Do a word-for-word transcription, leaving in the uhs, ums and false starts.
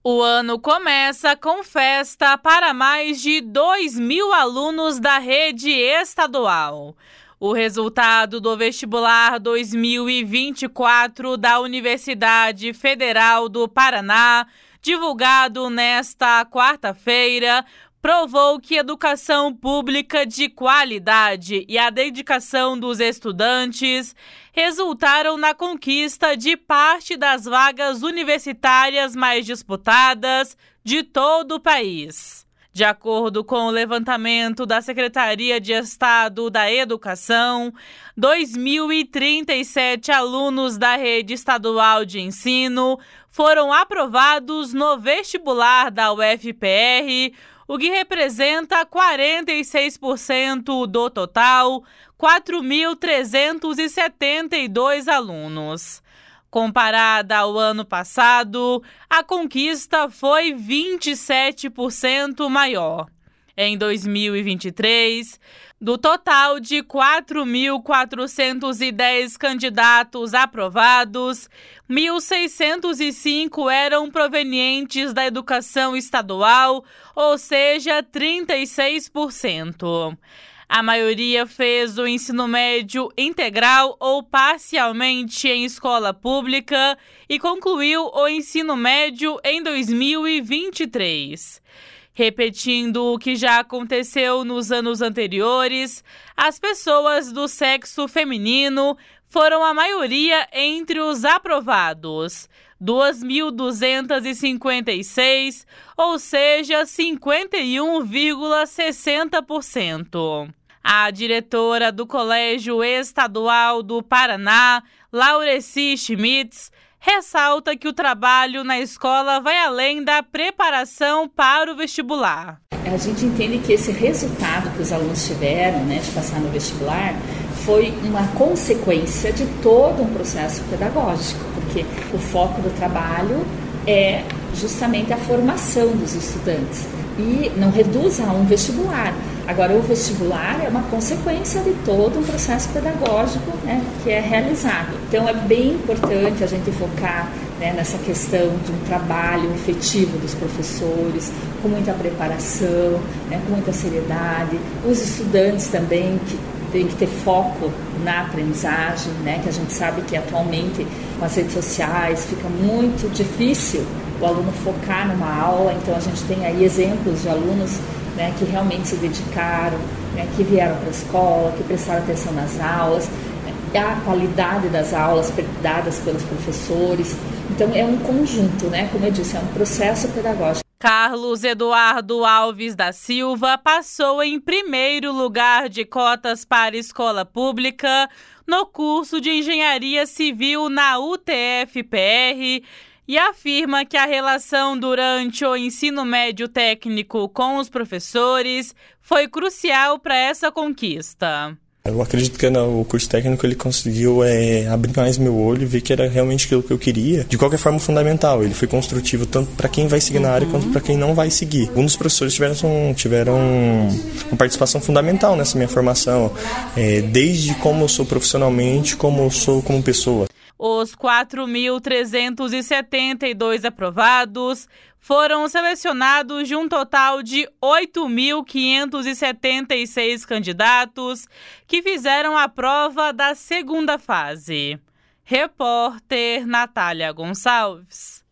O ano começa com festa para mais de dois mil alunos da rede estadual. O resultado do vestibular dois mil e vinte e quatro da Universidade Federal do Paraná, divulgado nesta quarta-feira, provou que educação pública de qualidade e a dedicação dos estudantes resultaram na conquista de parte das vagas universitárias mais disputadas de todo o país. De acordo com o levantamento da Secretaria de Estado da Educação, dois mil e trinta e sete alunos da rede estadual de ensino foram aprovados no vestibular da U F P R, o que representa quarenta e seis por cento do total, quatro mil trezentos e setenta e dois alunos. Comparada ao ano passado, a conquista foi vinte e sete por cento maior. Em dois mil e vinte e três, do total de quatro mil quatrocentos e dez candidatos aprovados, mil seiscentos e cinco eram provenientes da educação estadual, ou seja, trinta e seis por cento. A maioria fez o ensino médio integral ou parcialmente em escola pública e concluiu o ensino médio em dois mil e vinte e três. Repetindo o que já aconteceu nos anos anteriores, as pessoas do sexo feminino foram a maioria entre os aprovados, duas mil duzentos e cinquenta e seis, ou seja, cinquenta e um vírgula sessenta por cento. A diretora do Colégio Estadual do Paraná, Laureci Schmitz, ressalta que o trabalho na escola vai além da preparação para o vestibular. A gente entende que esse resultado que os alunos tiveram, né, de passar no vestibular, foi uma consequência de todo um processo pedagógico, porque o foco do trabalho é justamente a formação dos estudantes e não reduz a um vestibular. Agora, o vestibular é uma consequência de todo um processo pedagógico, né, que é realizado. Então, é bem importante a gente focar, né, nessa questão de um trabalho efetivo dos professores, com muita preparação, né, com muita seriedade. Os estudantes também que tem que ter foco na aprendizagem, né, que a gente sabe que atualmente com as redes sociais fica muito difícil o aluno focar numa aula. Então a gente tem aí exemplos de alunos, né, que realmente se dedicaram, né, que vieram para a escola, que prestaram atenção nas aulas, né, a qualidade das aulas dadas pelos professores. Então é um conjunto, né, como eu disse, é um processo pedagógico. Carlos Eduardo Alves da Silva passou em primeiro lugar de cotas para escola pública no curso de Engenharia Civil na U T F P R e afirma que a relação durante o ensino médio técnico com os professores foi crucial para essa conquista. Eu acredito que no curso técnico ele conseguiu é, abrir mais meu olho e ver que era realmente aquilo que eu queria. De qualquer forma, fundamental. Ele foi construtivo tanto para quem vai seguir na área quanto para quem não vai seguir. Alguns dos professores tiveram, tiveram uma participação fundamental nessa minha formação, é, desde como eu sou profissionalmente, como eu sou como pessoa. Os quatro mil trezentos e setenta e dois aprovados foram selecionados de um total de oito mil quinhentos e setenta e seis candidatos que fizeram a prova da segunda fase. Repórter Natália Gonçalves.